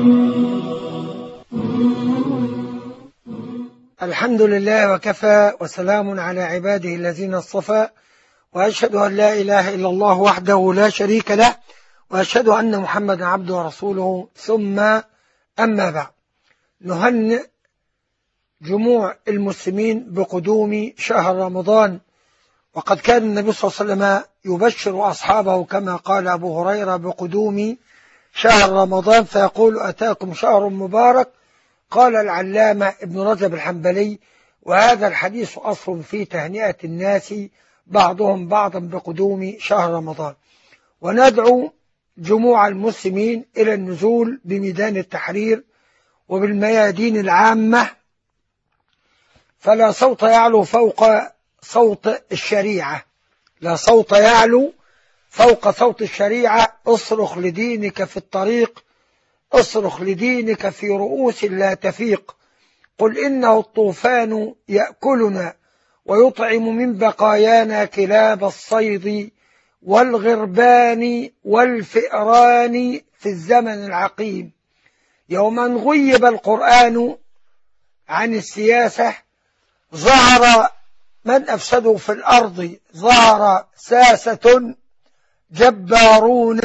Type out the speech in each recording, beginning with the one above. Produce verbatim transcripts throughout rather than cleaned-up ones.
الحمد لله وكفى، وسلام على عباده الذين اصطفى، وأشهد أن لا إله إلا الله وحده لا شريك له، وأشهد أن محمدا عبده ورسوله، ثم أما بعد. نهنئ جموع المسلمين بقدوم شهر رمضان، وقد كان النبي صلى الله عليه وسلم يبشر أصحابه كما قال أبو هريرة بقدوم شهر رمضان فيقول: أتاكم شهر مبارك. قال العلامة ابن رجب الحنبلي: وهذا الحديث أصل في تهنئة الناس بعضهم بعضا بقدوم شهر رمضان. وندعو جموع المسلمين إلى النزول بميدان التحرير وبالميادين العامة، فلا صوت يعلو فوق صوت الشريعة، لا صوت يعلو فوق صوت الشريعة. اصرخ لدينك في الطريق، اصرخ لدينك في رؤوس لا تفيق. قل إنه الطوفان يأكلنا ويطعم من بقايانا كلاب الصيد والغربان والفئران في الزمن العقيم. يوم أن غيب القرآن عن السياسة ظهر من أفسدوا في الأرض، ظهر ساسة جبارون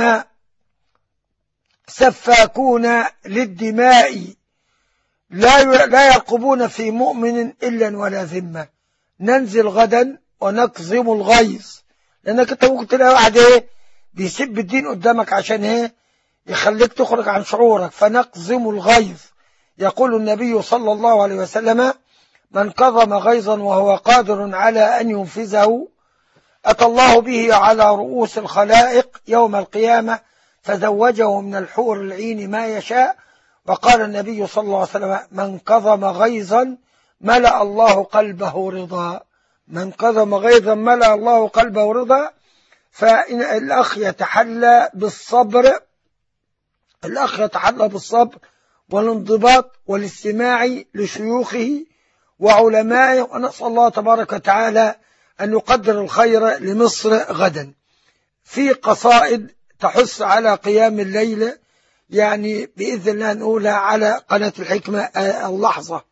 سفاكون للدماء لا لا يرقبون في مؤمن إلا ولا ذمة. ننزل غدا ونقزم الغيظ، لأنك أنت ممكن تلاقي واحد إيه بيسب الدين قدامك عشان إيه يخليك تخرج عن شعورك، فنقزم الغيظ. يقول النبي صلى الله عليه وسلم: من كظم غيظا وهو قادر على أن ينفذه أتى الله به على رؤوس الخلائق يوم القيامة فزوجه من الحور العين ما يشاء. وقال النبي صلى الله عليه وسلم: من كظم غيظا ملأ الله قلبه رضا. من كظم غيظا ملأ الله قلبه رضا. فالأخ يتحلى بالصبر، الأخ يتحلى بالصبر والانضباط والاستماع لشيوخه وعلمائه، ونسأل الله تبارك وتعالى أن يقدر الخير لمصر غدا. في قصائد تحث على قيام الليل، يعني بإذن الله نقولها على قناة الحكمة اللحظة.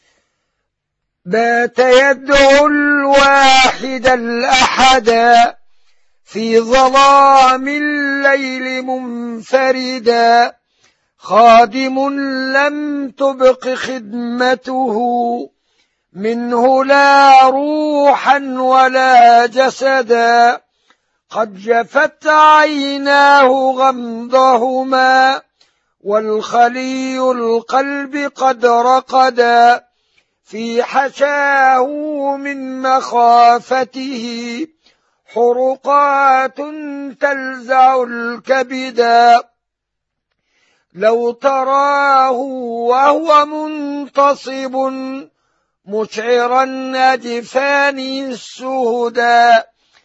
بات يدعو الواحد الأحد في ظلام الليل منفردا، خادم لم تبق خدمته منه لا روحا ولا جسدا، قد جفت عيناه غمضهما والخلي القلب قد رقدا، في حشاه من مخافته حرقات تلزع الكبدا، لو تراه وهو منتصب مشعرا أجفان السهدا،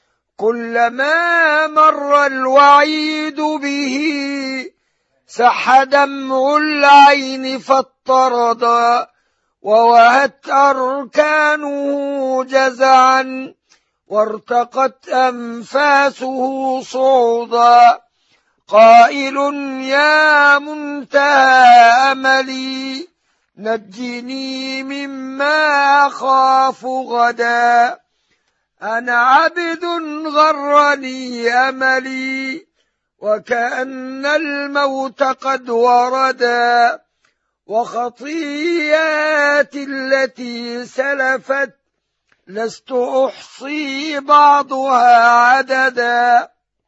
كلما مر الوعيد به سح دمع العين فاضطردا، ووهت أركانه جزعا وارتقت أنفاسه صعودا، قائل: يا منتهى أملي نجني مما أخاف غدا، أنا عبد غرني أملي وكأن الموت قد وردا، وخطيئاتي التي سلفت لست أحصي بعضها عددا،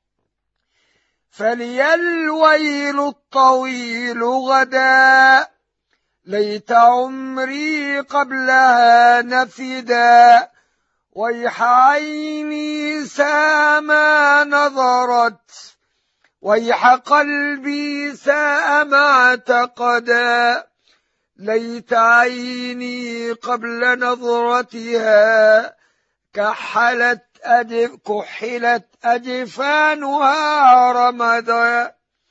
فلي الويل الطويل غدا ليت عمري قبلها نفدا، ويح عيني ساء ما نظرت ويح قلبي ساء ما اعتقدا، ليت عيني قبل نظرتها كحلت أجف كحلت أجفانها رمدا،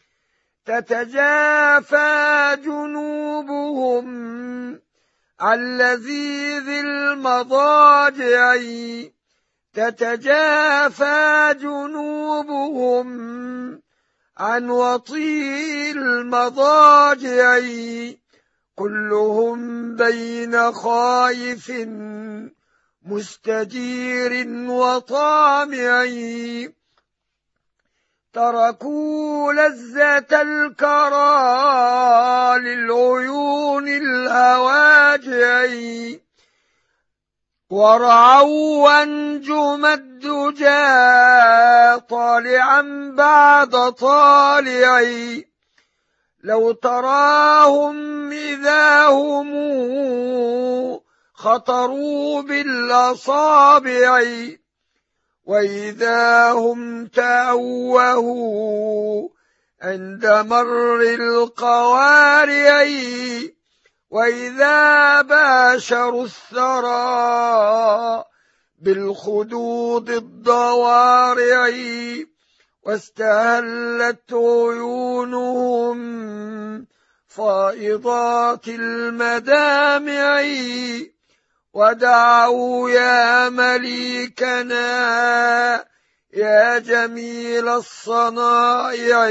تتجافى جنوبهم عن لذيذ المضاجع، تتجافى جنوبهم عن وطي المضاجع، كلهم بين خائف مستجير وطامع، تركوا لذة الكرى للعيون الهواجع، ورعوا أنجم الدجى طالعا بعد طالع، لو تراهم إذا هم خطروا بالأصابع، وإذا هم تأوهوا عند مر القوارع، وإذا باشروا الثرى بالخدود الضوارع، واستهلت عيونهم فائضات المدامع، ودعوا يا مليكنا يا جميل الصنائع،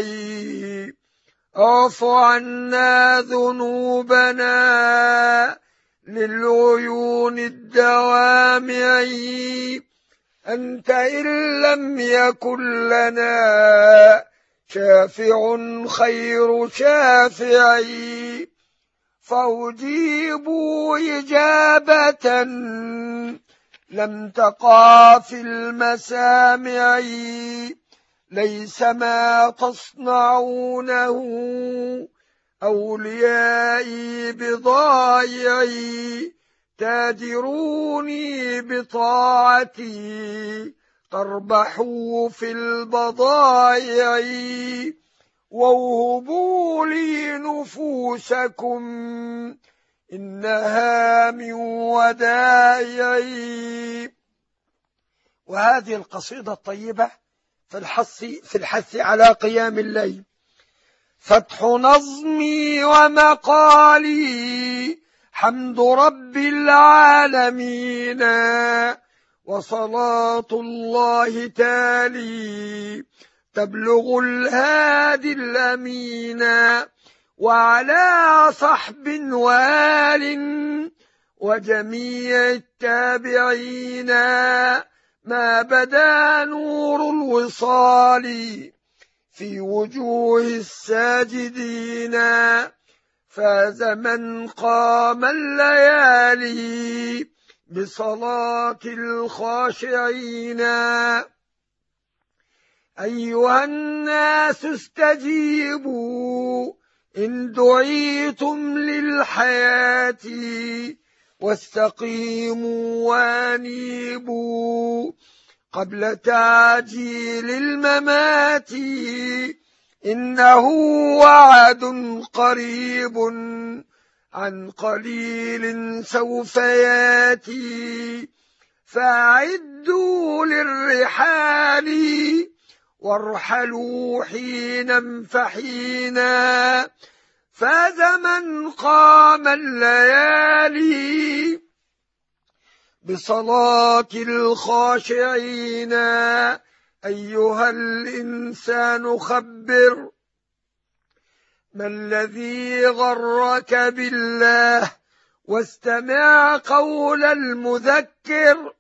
اعف عنا ذنوبنا للعيون الدوامع، أنت إن لم يكن لنا شافع خير شافع، فأجيبوا إجابة لم تقع في المسامع، ليس ما تصنعونه أوليائي بضايعي، تاجروني بطاعتي تربحوا في البضائع، ووهبوا لي نفوسكم إنها من ودائعي. وهذه القصيدة الطيبة في الحث في الحث على قيام الليل، فتح نظمي ومقالي حمد رب العالمين، وصلاة الله تالي تبلغ الهادي الأمين، وعلى صحب وآل وجميع التابعين، ما بدا نور الوصال في وجوه الساجدين، فاز من قام الليالي بصلاة الخاشعين. أيها الناس استجيبوا إن دعيتم للحياة، واستقيموا وانيبوا قبل تعجيل الممات، إنه وعد قريب عن قليل سوف ياتي، فأعدوا للرحال وارحلوا حينا فحينا، فاز من قام الليالي بصلاة الخاشعين. أيها الإنسان خبر ما الذي غرك بالله، واستمع قول المذكر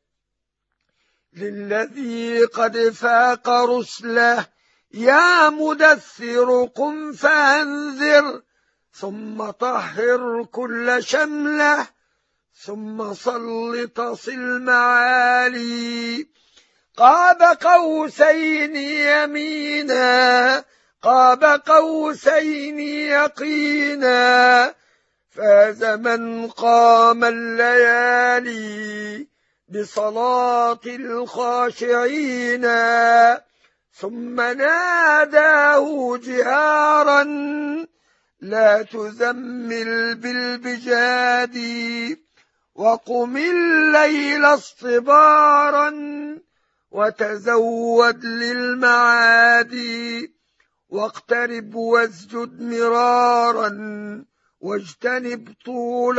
للذي قد فاق رسله، يا مدثر قم فأنذر، ثم طهر كل شمله، ثم صل تصل معالي، قاب قوسين يمينا قاب قوسين يقينا، فاز من قام الليالي بصلاة الخاشعين، ثم ناداه جهارا لا تزمل بالبجاد، وقم الليل اصطبارا وتزود للمعاد، واقترب واسجد مرارا واجتنب طول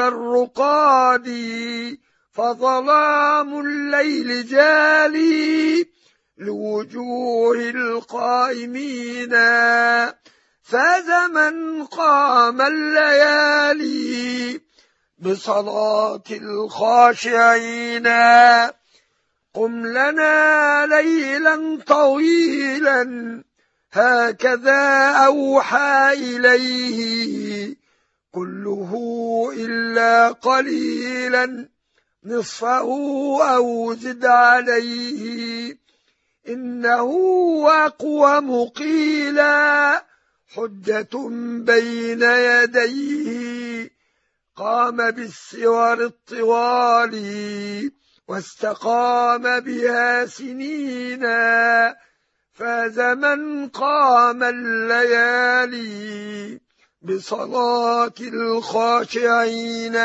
الرقاد، فظلام الليل جالي لوجوه القائمين. فاز من قام الليالي بصلاة الخاشعين. قم لنا ليلا طويلا هكذا أوحى إليه، كله إلا قليلا نصفه أو زد عليه، إنه أقوم قيلا حجة بين يديه. قام بالسور الطوال واستقام بها سنينا، فاز من قام الليالي بصلاة الخاشعين.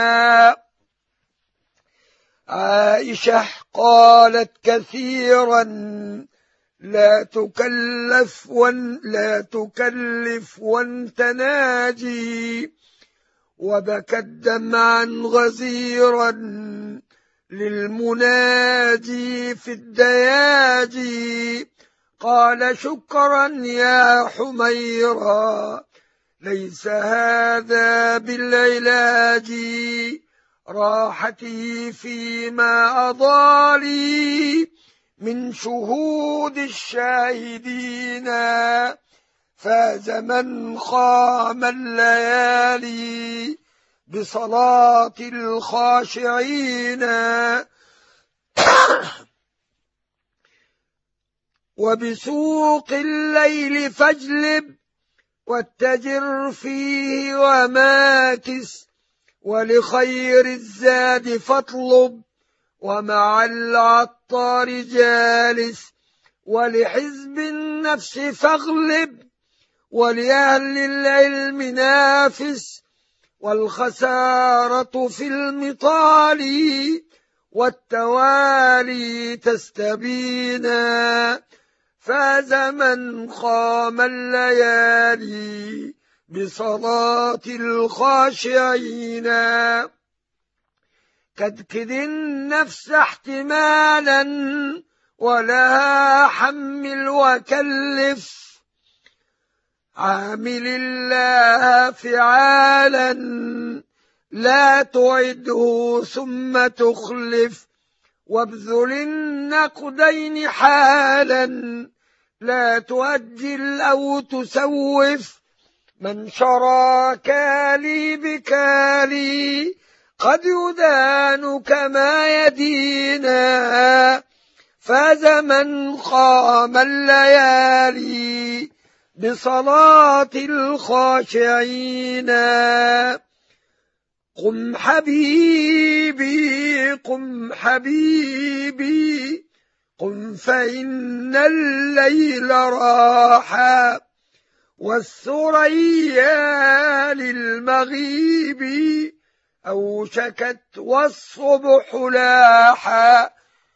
عائشة قالت كثيرا لا تكلف وان لا تكلف وانت ناجي، وبكت دمعا غزيرا للمناجي في الدياجي. قال شكرا يا حميرا ليس هذا بالعلاج، راحتي فيما أضالي من شهود الشاهدين. فاز من قام الليالي بصلاة الخاشعين. وبسوق الليل فاجلب واتجر فيه وماكس، ولخير الزاد فاطلب ومع العطار جالس، ولحزب النفس فاغلب ولأهل العلم نافس، والخسارة في المطال والتوالي تستبينا. فاز من قام الليالي بصلاة الخاشعين. كدكد النفس احتمالا ولها حمل وكلف، عامل الله فعالا لا تعده ثم تخلف، وابذل النقدين حالا لا تؤجل أو تسوف، من شرى كالي بكالي قد يدان كما يدينا. فاز من قام الليالي بصلاة الخاشعين. قم حبيبي قم حبيبي قم فإن الليل راحا، والثريا للمغيب أوشكت والصبح لاحا،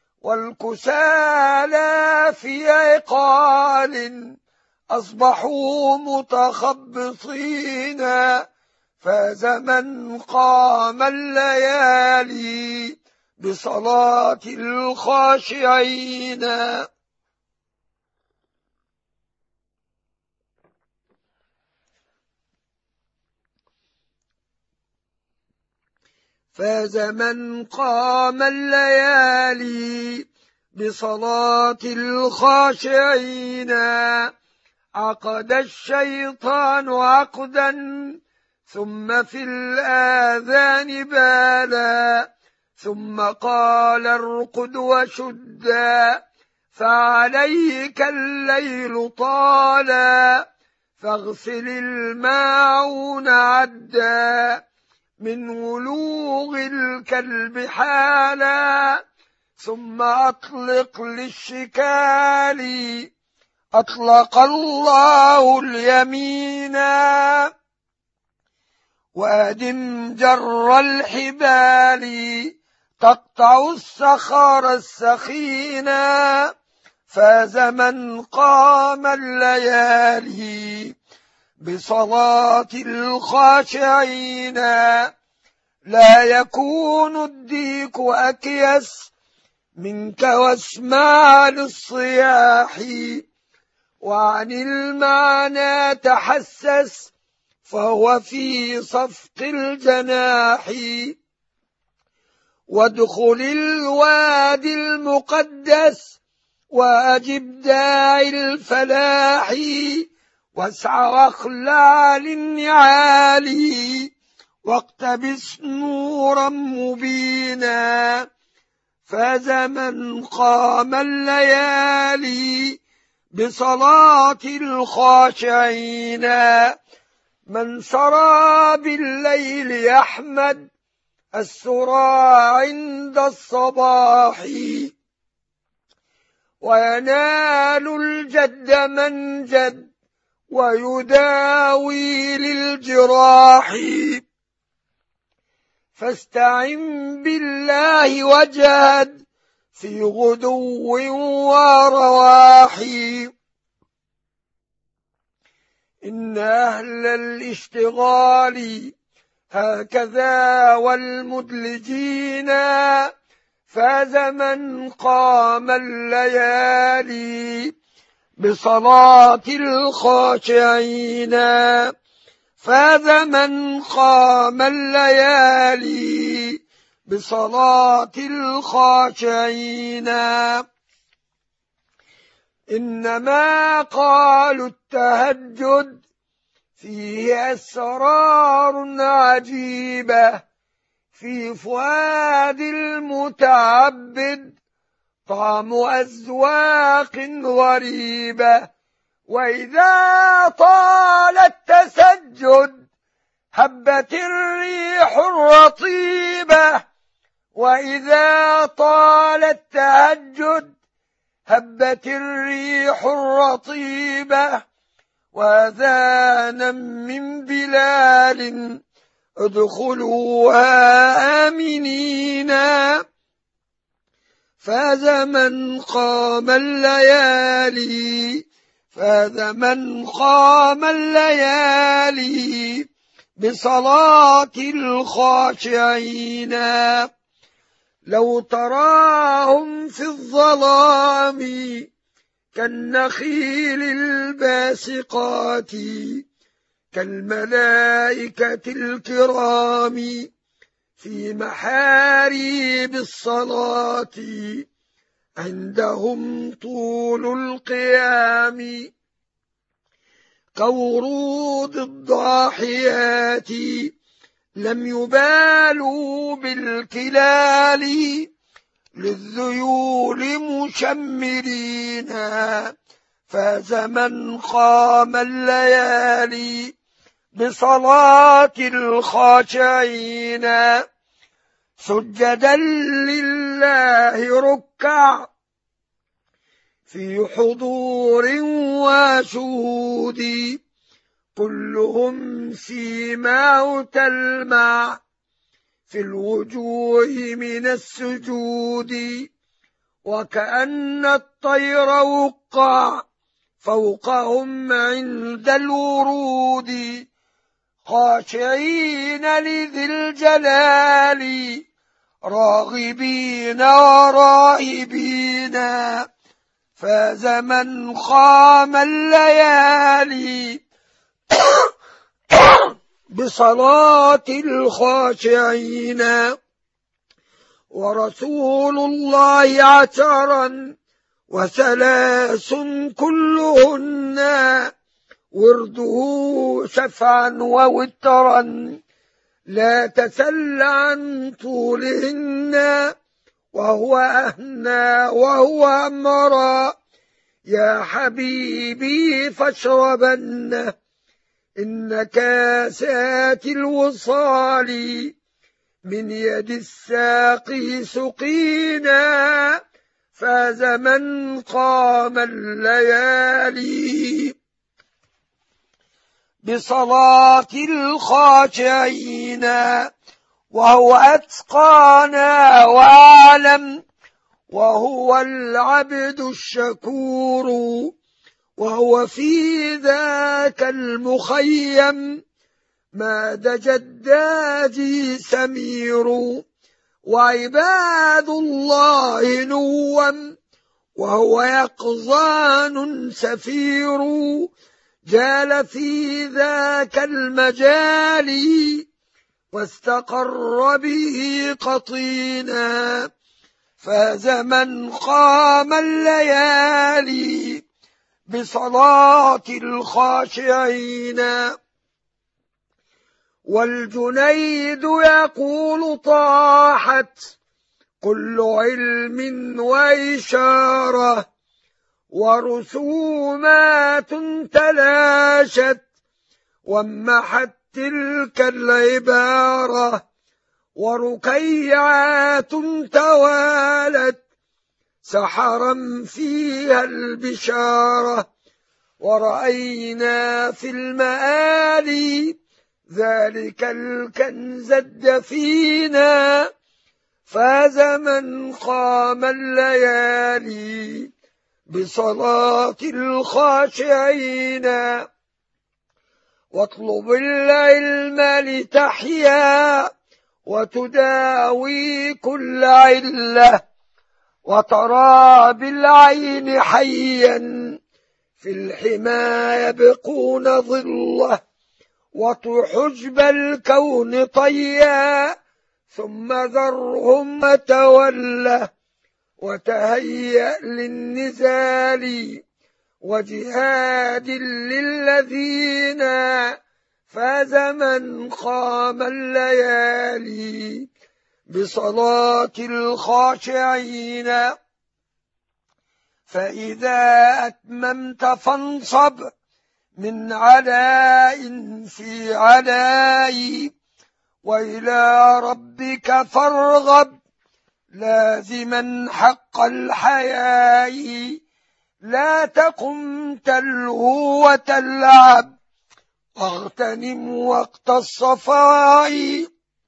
والكسالى في عقال أصبحوا متخبطين. فاز من قام الليالي بصلاة الخاشعين. فاز من قام الليالي بصلاة الخاشعين. عقد الشيطان عقدا ثم في الآذان بالا، ثم قال ارقد وشدا فعليك الليل طالا، فاغسل الماعون عدا من ولوغ الكلب حالا، ثم أطلق للشكال أطلق الله اليمين، وأدم جر الحبال تقطع الصخر السخينا. فاز من قام الليالي بصلاة الخاشعين. لا يكون الديك أكيس منك واسمع للصياح، وعن المعنى تحسس فهو في صفق الجناح. وادخل الوادي المقدس وأجب داعي الفلاح، واسع واخلع للنعال واقتبس نورا مبينا. فاز من قام الليالي بصلاة الخاشعين، من سرى بالليل يحمد السرى عند الصباح. وينال الجد من جد ويداوي للجراح. فاستعن بالله وجهد في غدو ورواح. إن أهل الاشتغال هكذا والمدلجين، فاز من قام الليالي بصلاة الخاشعين. فاز من قام الليالي بصلاة الخاشعين. إنما قالوا التهجد فيه أسرار عجيبة، في فؤاد المتعبد طعم أذواق غريبة. وإذا طال التسجد هبت الريح الرطيبة، وإذا طال التهجد هبت الريح الرطيبة. وأذانا من بلال ادخلوها آمنين. فاز من قام الليالي فاز من قام الليالي بصلاة الخاشعين. لو تراهم في الظلام كالنخيل الباسقات، كالملائكة الكرام في محاريب الصلاة. عندهم طول القيام كورود الضاحيات، لم يبالوا بالكلال للذيول مشمرين. فاز من قام الليالي بصلاة الخاشعين. سجدا لله ركع في حضور وشهود، كلهم سيماء تلمع في الوجوه من السجود. وكأن الطير وقع فوقهم عند الورود، خاشعين لذي الجلال راغبين وراهبين. فاز من قام الليالي بصلاة الخاشعين. ورسول الله عشرا وثلاث كلهن ورده شفعا ووترا، لا تسل عن طولهن وهو أهنى وهو أمرا. يا حبيبي فاشربن إن كاسات الوصال من يد الساقي سقينا. فاز من قام الليالي بصلاة الخاشعين، وهو أتقانا وأعلم، وهو العبد الشكور. وهو في ذاك المخيم ما دج الداجي سمير، وعباد الله نوم وهو يقظان سفير جال في ذاك المجال واستقر به قطينا فاز من قام الليالي بصلاة الخاشعين. والجنيد يقول طاحت كل علم وإشارة ورسومات تلاشت وامحت تلك العبارة وركيعات توالت سحرا فيها البشارة ورأينا في المآلي ذلك الكنز الدفينا فاز من قام الليالي بصلاة الخاشعين. واطلب العلم لتحيا وتداوي كل علة وترى بالعين حيا في الحمى يبقون ظله وتحجب الكون طيا ثم ذرهم تولى وتهيأ للنزال وجهاد للذين فاز من قام الليالي بصلاة الخاشعين. فإذا أتممت فانصب من علاء في علاء وإلى ربك فارغب لازما حق الحياء لا تقم تلهو وتلعب واغتنم وقت الصفاء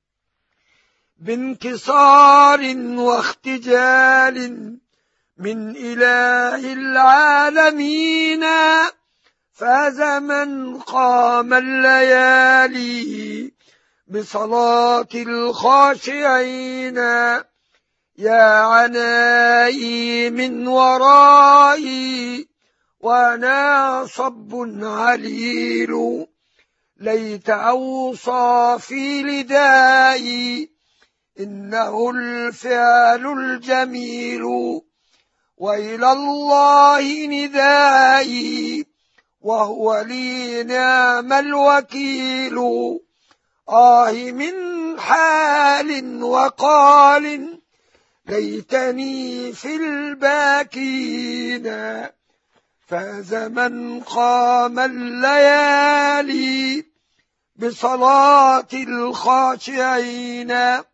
بانكسار واختجال من إله العالمين فاز من قام الليالي بصلاة الخاشعين. يا عنائي من ورائي وأنا صب عليل ليت أوصافي لدائي إنه الفعل الجميل وإلى الله ندائي وهو لي نعم الوكيل. آه من حال وقال ليتني في الباكين فاز من قام الليالي بصلاة الخاشعين.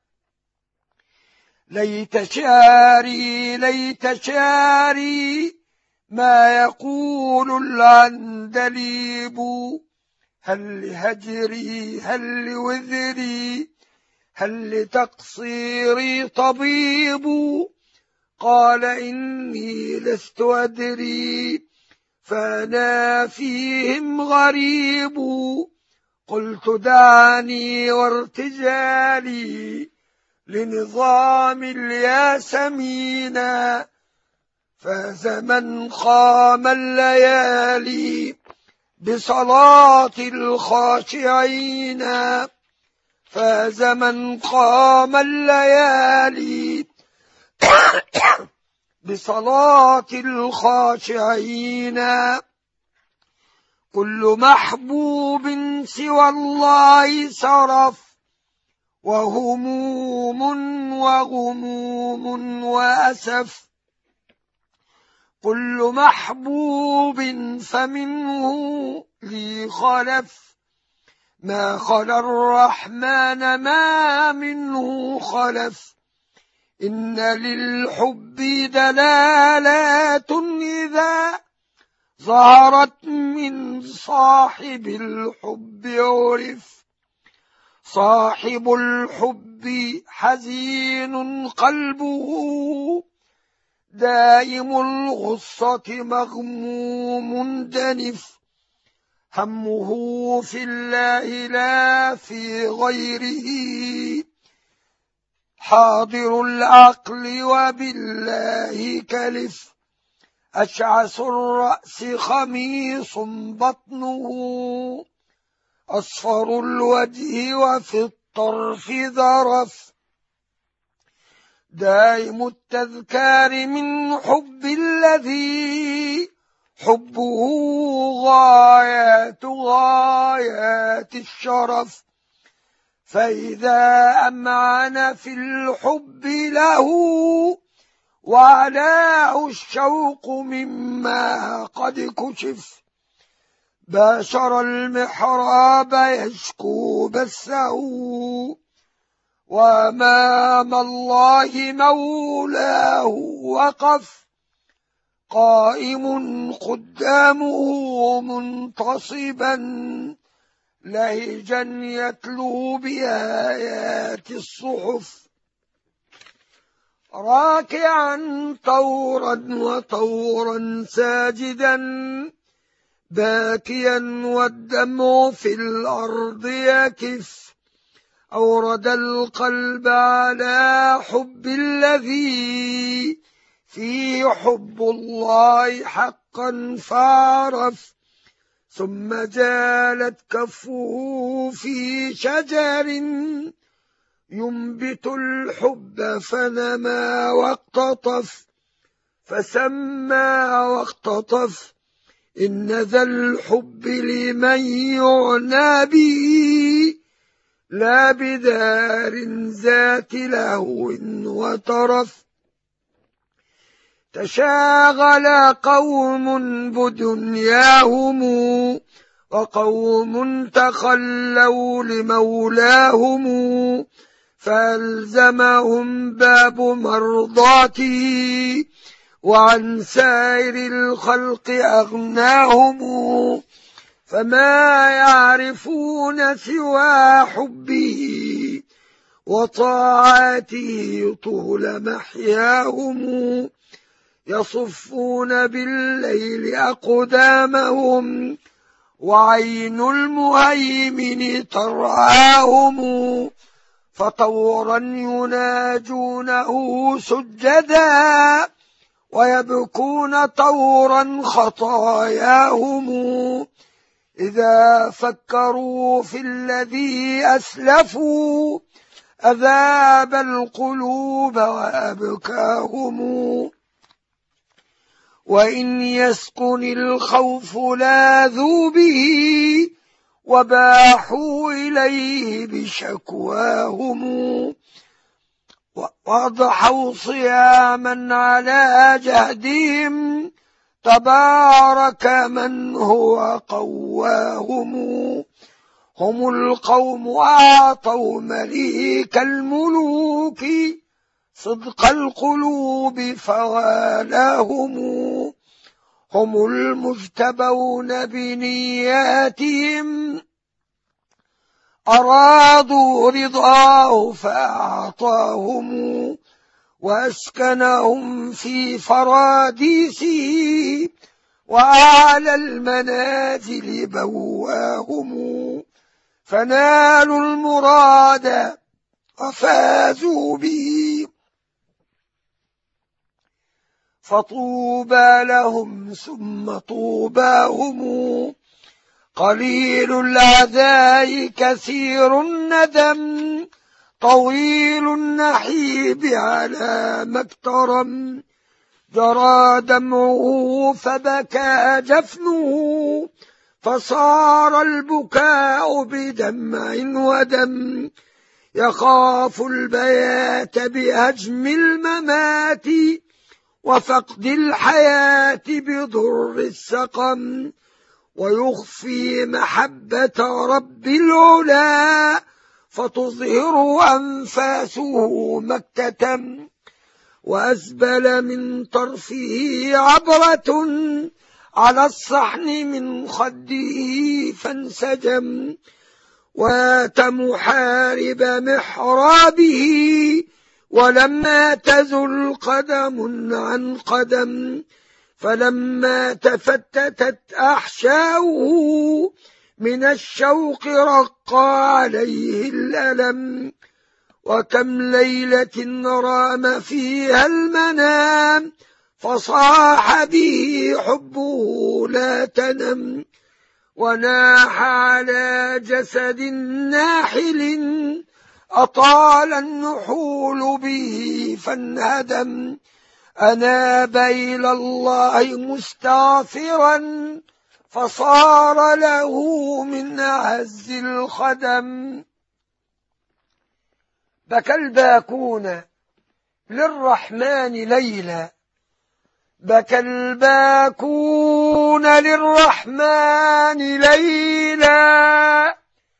ليت شعري ليت شعري ما يقول العندليب هل لهجري هل لوذري هل لتقصيري طبيب قال إني لست أدري فأنا فيهم غريب قلت دعني وارتجالي لنظام الياسمين فاز من قام الليالي بصلاة الخاشعين. فاز من قام الليالي بصلاة الخاشعين. كل محبوب سوى الله سرف وهموم وغموم وأسف كل محبوب فمنه لي خلف ما خلا الرحمن ما منه خلف إن للحب دلالات إذا ظهرت من صاحب الحب عرف صاحب الحب حزين قلبه دائم الغصة مغموم دنف همه في الله لا في غيره حاضر العقل وبالله كلف، أشعث الرأس خميص بطنه، أصفر الوجه وفي الطرف ذرف، دائم التذكار من حب الذي حبه غايات غايات الشرف، فإذا أمعن في الحب له وعلاه الشوق مما قد كشف، باشر المحراب يشكو بثه، وأمام الله مولاه وقف، قائم قدامه منتصبا لهجا يتلو بآيات الصحف، راكعا طورا وطورا ساجدا، باكيا والدمع في الأرض يكف، أورد القلب على حب الذي فيه حب الله حقا فعرف، ثم جالت كفه في شجر ينبت الحب فنما واقتطف، فسمى واقتطف، إن ذا الحب لمن يعنى به، لا بدار ذات لهو وترف، تشاغل قوم بدنياهم وقوم تخلوا لمولاهم، فألزمهم باب مرضاته وعن سائر الخلق أغناهم، فما يعرفون سوى حبه وطاعته طول محياهم، يصفون بالليل أقدامهم وعين المهيمن ترعاهم، فطورا يناجونه سجدا ويبكون طورا خطاياهم، إذا فكروا في الذي أسلفوا أذاب القلوب وأبكاهم، وإن يسكن الخوف لاذوا به وباحوا إليه بشكواهم، وأضحوا صياما على جهدهم تبارك من هو قواهم، هم القوم أعطوا مليك الملوك صدق القلوب فوالاهم، هم المجتبون بنياتهم أرادوا رضاه فأعطاهم، وأسكنهم في فراديسه وأعلى المنازل بواهم، فنالوا المراد وفازوا به، فطوبى لهم ثم طوباهم، قليل العذاء كثير الندم، طويل النحيب على ما اكترم، جرى دمعه فبكى جفنه، فصار البكاء بدمع ودم، يخاف البيات بهجم الممات وفقد الحياة بضر السقم، ويخفي محبة رب العلا فتظهر أنفاسه مكتة، وأسبل من طرفه عبرة على الصحن من خده فانسجم، وات محارب محرابه ولما تزل قدم عن قدم، فلما تفتتت أحشاؤه من الشوق رق عليه الألم، وكم ليلة رام فيها المنام فصاح به حبه لا تنم وناح على جسد ناحل أطال النحول به فانهدم أناب إلى الله مستغفرا فصار له من أعز الخدم بكى الباكون للرحمن ليلا بكى الباكون للرحمن ليلا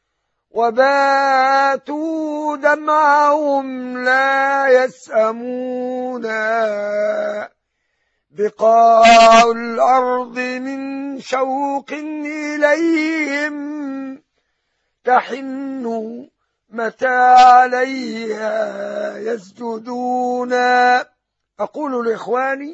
وباتوا دمعهم لا يسأمون بقاع الأرض من شوق إليهم تحن متى عليها يسجدون. أقول لإخواني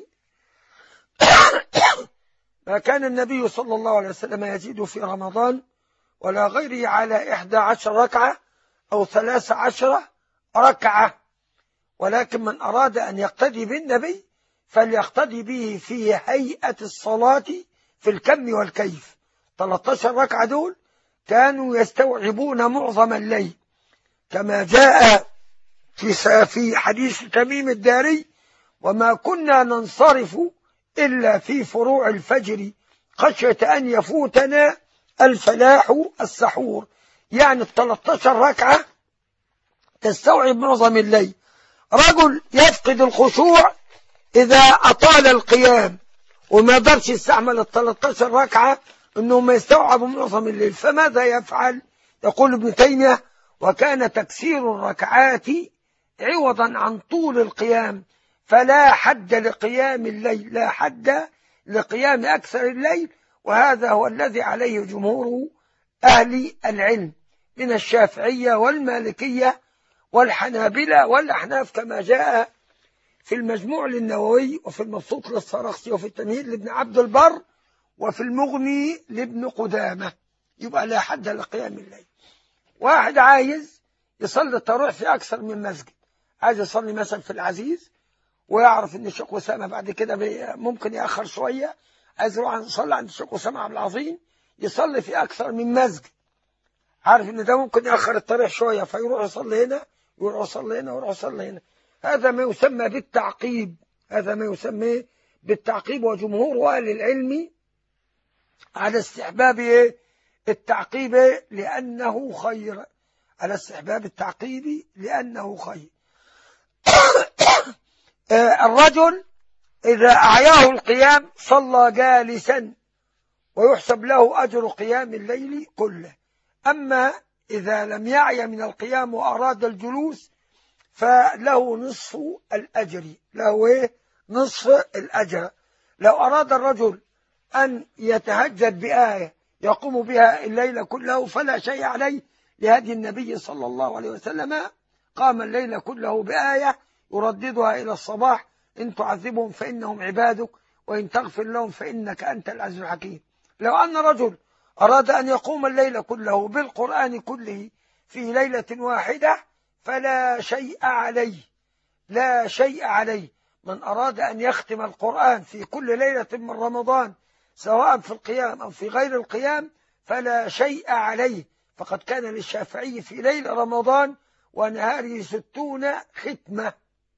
ما كان النبي صلى الله عليه وسلم يزيد في رمضان ولا غيره على إحدى عشر ركعة أو ثلاث عشرة ركعة، ولكن من أراد أن يقتدي بالنبي فليقتدي به في هيئة الصلاة في الكم والكيف. ثلاثة عشر ركعة دول كانوا يستوعبون معظم الليل كما جاء في حديث تميم الداري وما كنا ننصرف إلا في فروع الفجر خشية أن يفوتنا الفلاح السحور. يعني الثلاثة عشر ركعة تستوعب معظم الليل. رجل يفقد الخشوع إذا أطال القيام وما يقدرش يستعمل الثلاثة عشر ركعة إنه ما يستوعب معظم الليل، فماذا يفعل؟ يقول ابن تيمية وكان تكسير الركعات عوضا عن طول القيام فلا حد لقيام الليل، لا حد لقيام أكثر الليل. وهذا هو الذي عليه جمهور أهل العلم من الشافعية والمالكية والحنابلة والأحناف كما جاء في المجموع للنووي وفي المبسوط للسرخسي وفي التمهيد لابن عبد البر وفي المغني لابن قدامة. يبقى لا حد لقيام الليل. واحد عايز يصلي التراويح في أكثر من مسجد، عايز يصلي مثلا في العزيز ويعرف ان الشيخ أسامة بعد كده ممكن يأخر شوية، عايز يروح يصلي عند الشيخ أسامة عبد العظيم يصلي في أكثر من مسجد، عارف ان ده ممكن يأخر التراويح شوية فيروح يصلي هنا ويروح يصلي هنا ويروح يصلي هنا. هذا ما يسمى بالتعقيب، هذا ما يسمى بالتعقيب. وجمهور أهل العلم على استحباب التعقيب لأنه خير، على استحباب التعقيب لأنه خير. الرجل إذا أعياه القيام صلى جالسا ويحسب له أجر قيام الليل كله. أما إذا لم يعي من القيام وأراد الجلوس فله نصف الأجر، له إيه؟ نصف الأجر. لو أراد الرجل أن يتهجد بآية يقوم بها الليل كله فلا شيء عليه، لهدي النبي صلى الله عليه وسلم قام الليل كله بآية يرددها إلى الصباح إن تعذبهم فإنهم عبادك وإن تغفر لهم فإنك أنت العزيز الحكيم. لو أن رجل أراد أن يقوم الليل كله بالقرآن كله في ليلة واحدة فلا شيء عليه، لا شيء عليه. من أراد أن يختم القرآن في كل ليلة من رمضان سواء في القيام أو في غير القيام فلا شيء عليه، فقد كان للشافعي في ليل رمضان ونهاره ستون ختمة.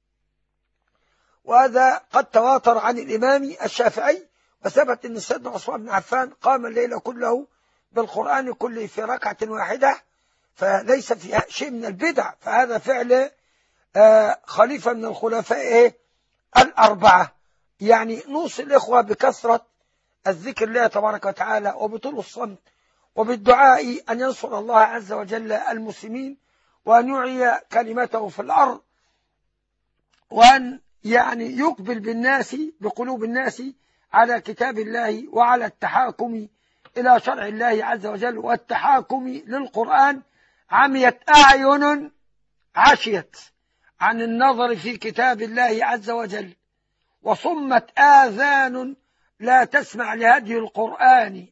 وهذا قد تواتر عن الإمام الشافعي، وثبت أن سيدنا عثمان بن عفان قام الليل كله بالقرآن كله في ركعة واحدة، فليس فيها شيء من البدع، فهذا فعل خليفة من الخلفاء الأربعة. يعني نوصي الإخوة بكثرة الذكر الله تبارك وتعالى وبطول الصمت وبالدعاء أن ينصر الله عز وجل المسلمين وأن يعي كلمته في الأرض، وأن يعني يقبل بالناس بقلوب الناس على كتاب الله وعلى التحاكم إلى شرع الله عز وجل والتحاكم للقرآن. عميت أعين عشيت عن النظر في كتاب الله عز وجل، وصمت آذان لا تسمع لهدي القرآن،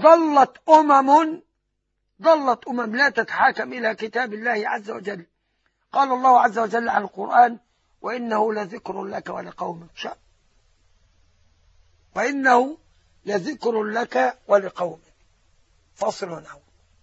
وضلت أمم ضلت أمم لا تتحاكم إلى كتاب الله عز وجل. قال الله عز وجل عن القرآن: وإنه لذكر لك ولقومك شاء وإنه لذكر لك ولقومك فاصل ونعود.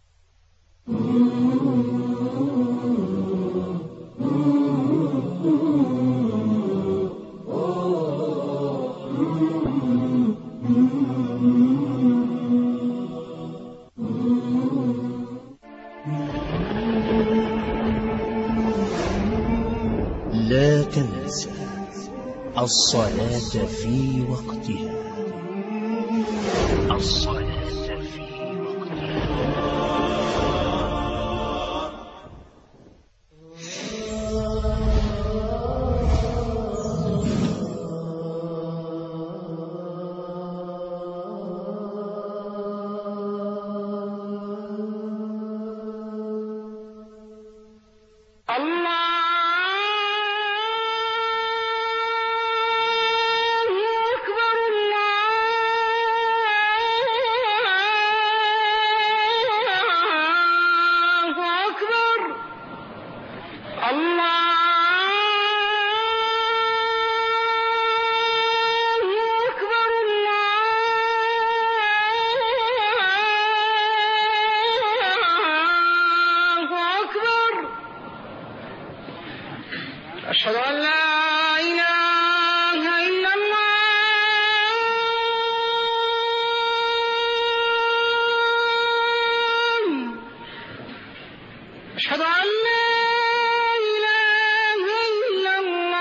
لا تنسى الصلاة في وقتها. الصلاة في وقتها. أشهد أن لا إله إلا الله. أشهد أن لا إله إلا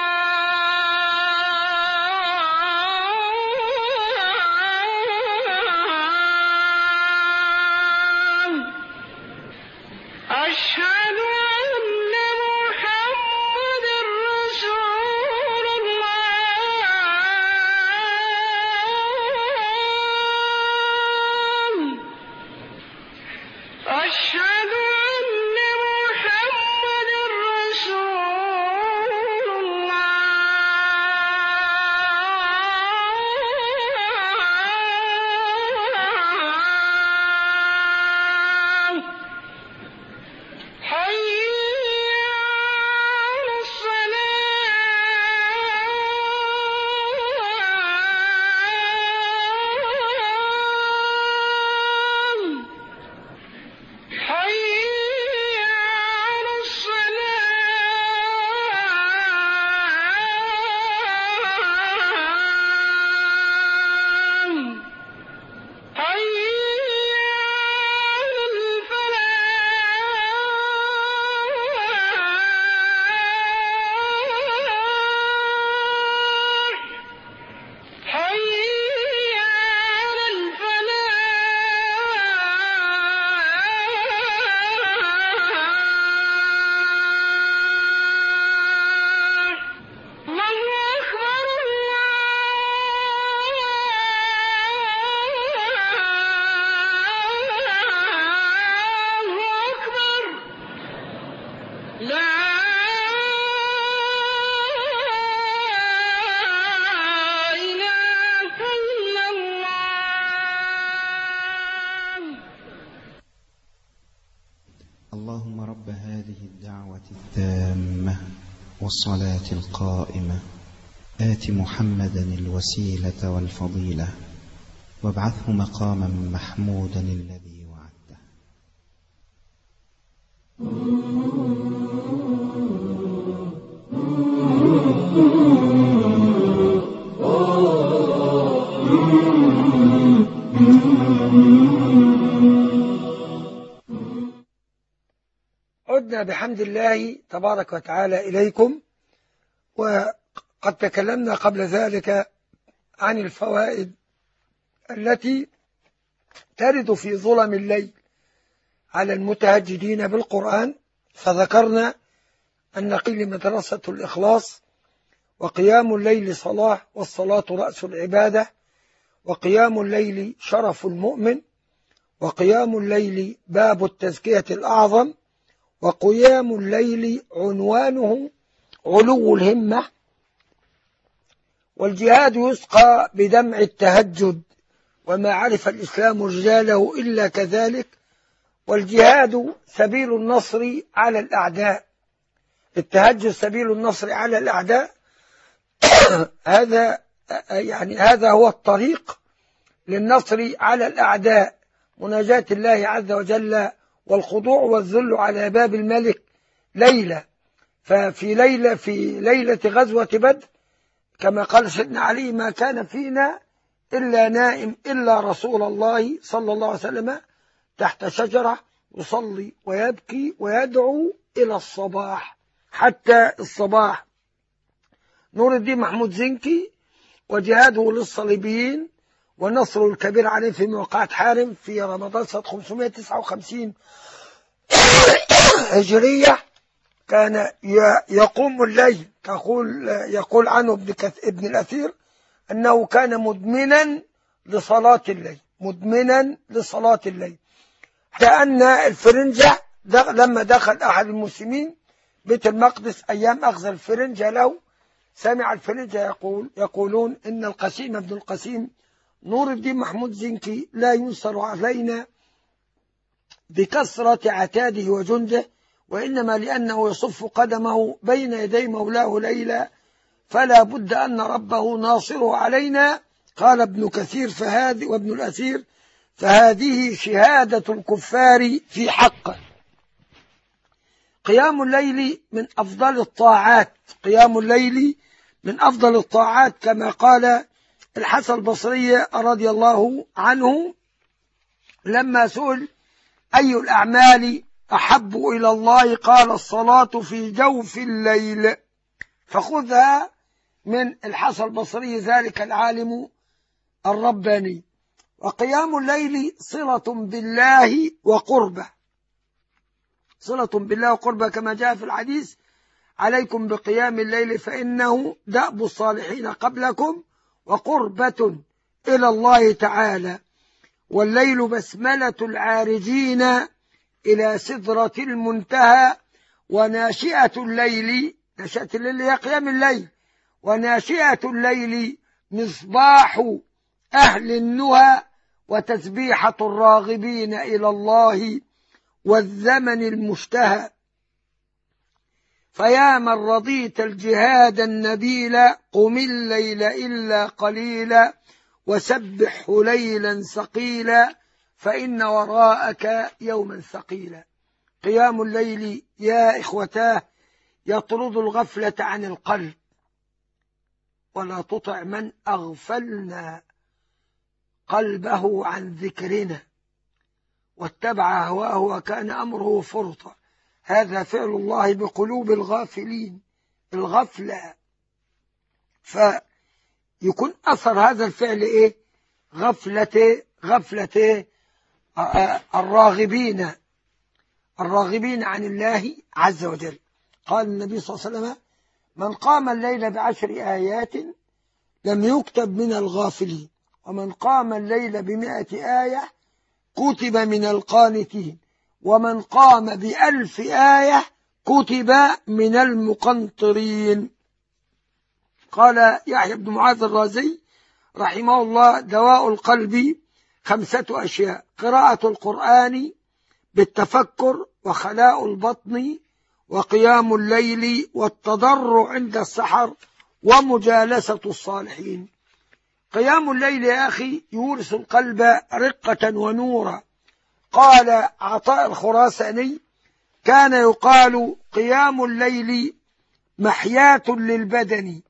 الله. أشهد اللهم رب هذه الدعوة التامة والصلاة القائمة آت محمدا الوسيلة والفضيلة وابعثه مقاما محمودا الذي وعدته. عدنا بحمد الله تبارك وتعالى إليكم، وقد تكلمنا قبل ذلك عن الفوائد التي ترد في ظلم الليل على المتهجدين بالقرآن، فذكرنا أن قيل مدرسة الإخلاص، وقيام الليل صلاة، والصلاة رأس العبادة، وقيام الليل شرف المؤمن، وقيام الليل باب التزكية الأعظم، وقيام الليل عنوانه علو الهمة، والجهاد يسقى بدمع التهجد، وما عرف الإسلام رجاله إلا كذلك، والجهاد سبيل النصر على الأعداء. التهجد سبيل النصر على الأعداء. هذا يعني هذا هو الطريق للنصر على الأعداء، مناجاة الله عز وجل والخضوع والذل على باب الملك ليلة. ففي ليلة في ليلة غزوة بدر كما قال سيدنا علي: ما كان فينا إلا نائم إلا رسول الله صلى الله عليه وسلم تحت شجرة يصلي ويبكي ويدعو إلى الصباح حتى الصباح. نور الدين محمود زنكي وجهاده للصليبيين ونصره الكبير عليه في موقعة حارم في رمضان سنة خمسمائة وتسعة وخمسين هجرية كان يقوم الليل. تقول يقول عنه ابن, ابن الأثير أنه كان مدمنا لصلاة الليل، مدمنا لصلاة الليل، حتى أن الفرنجة لما دخل أحد المسلمين بيت المقدس أيام أخذ الفرنجة له، سمع الفرنجة يقول يقولون إن القسيم ابن القسيم نور الدين محمود زنكي لا ينصر علينا بكثرة عتاده وجنده، وإنما لأنه يصف قدمه بين يدي مولاه ليلا، فلا بد أن ربه ناصره علينا. قال ابن كثير فهذه وابن الأثير: فهذه شهادة الكفار في حقه. قيام الليل من أفضل الطاعات، قيام الليل من أفضل الطاعات كما قال الحسن البصري رضي الله عنه لما سئل: أي الأعمال أحب إلى الله؟ قال: الصلاة في جوف الليل. فخذها من الحسن البصري ذلك العالم الرباني. وقيام الليل صلة بالله وقربة، صلة بالله وقربة كما جاء في الحديث: عليكم بقيام الليل فإنه دأب الصالحين قبلكم وقربة إلى الله تعالى. والليل بسملة العارجين إلى سدرة المنتهى. وناشئة الليل، ناشئة الليل هي قيام الليل، وناشئة الليل مصباح أهل النهى وتسبيحة الراغبين إلى الله والزمن المشتهى. فيا من رضيت الجهاد النبيل قم الليل إلا قليلا وسبحه ليلا ثقيلا فإن وراءك يوما ثقيلا. قيام الليل يا إخوتاه يطرد الغفلة عن القلب، ولا تطع من أغفلنا قلبه عن ذكرنا واتبع هواه وكان أمره فرطا. هذا فعل الله بقلوب الغافلين، الغفلة. فيكون أثر هذا الفعل إيه؟ غفلة غفلة الراغبين الراغبين عن الله عز وجل. قال النبي صلى الله عليه وسلم: من قام الليل بعشر آيات لم يكتب من الغافلين، ومن قام الليل بمئة آية كتب من القانتين، ومن قام بألف آية كتب من المقنطرين. قال يحيى بن معاذ الرازي رحمه الله: دواء القلب خمسة أشياء: قراءة القرآن بالتفكر، وخلاء البطن، وقيام الليل، والتضرع عند السحر، ومجالسة الصالحين. قيام الليل يا أخي يورث القلب رقة ونورا. قال عطاء الخراساني: كان يقال قيام الليل محياة للبدن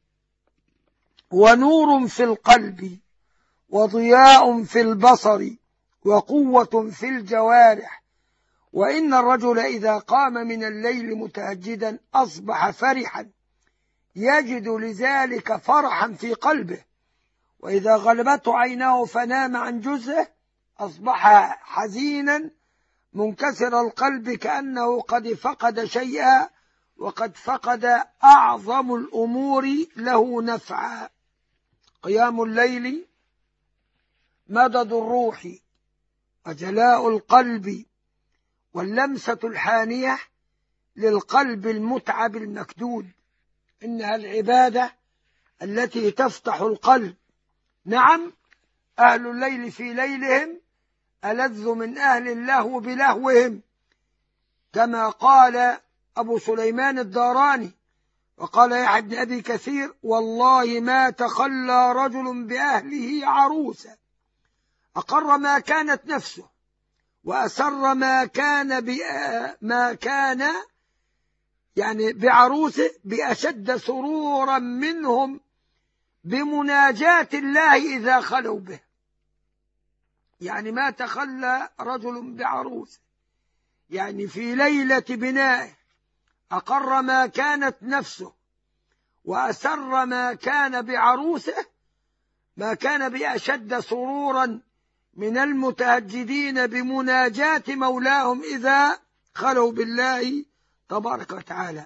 ونور في القلب وضياء في البصر وقوة في الجوارح، وإن الرجل إذا قام من الليل متهجدا أصبح فرحا يجد لذلك فرحا في قلبه، وإذا غلبته عيناه فنام عن جزءه أصبح حزينا منكسر القلب كأنه قد فقد شيئا وقد فقد أعظم الأمور له نفعا. قيام الليل مدد الروح وجلاء القلب واللمسة الحانية للقلب المتعب المكدود. إنها العبادة التي تفتح القلب. نعم، أهل الليل في ليلهم ألذ من أهل اللهو بلهوهم، كما قال أبو سليمان الداراني. وقال يحيى بن أبي كثير: والله ما تخلى رجل بأهله عروسا أقر ما كانت نفسه وأسر ما كان ما كان يعني بعروسه بأشد سرورا منهم بمناجاة الله إذا خلوا به. يعني ما تخلى رجل بعروسه، يعني في ليلة بنائه أقر ما كانت نفسه وأسر ما كان بعروسه ما كان بأشد سرورا من المتهجدين بمناجاة مولاهم إذا خلوا بالله تبارك وتعالى.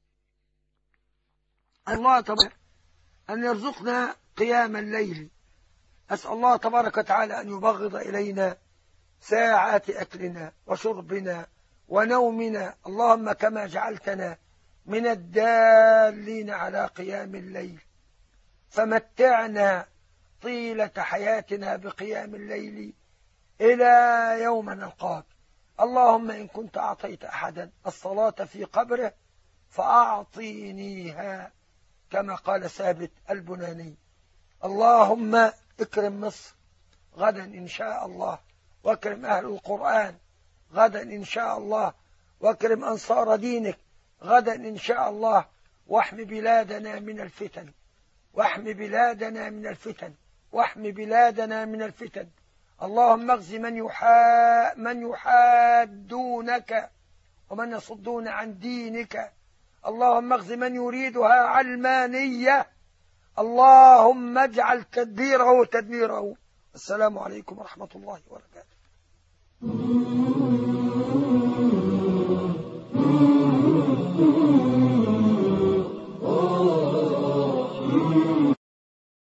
الله تبارك أن يرزقنا قيام الليل. أسأل الله تبارك وتعالى أن يبغض إلينا ساعات أكلنا وشربنا ونومنا، اللهم كما جعلتنا من الدالين على قيام الليل فمتعنا طيلة حياتنا بقيام الليل إلى يوم نلقاك. اللهم إن كنت أعطيت أحدا الصلاة في قبره فأعطينيها كما قال ثابت البناني. اللهم اكرم مصر غدا إن شاء الله، واكرم أهل القرآن غدا إن شاء الله، واكرم أنصار دينك غدا إن شاء الله، واحم بلادنا من الفتن، واحم بلادنا من الفتن، واحم بلادنا من الفتن. اللهم اغز من يحا من يحادونك ومن يصدون عن دينك. اللهم اغز من يريدها علمانية. اللهم اجعل تدبيره تدميره. السلام عليكم ورحمة الله وبركاته.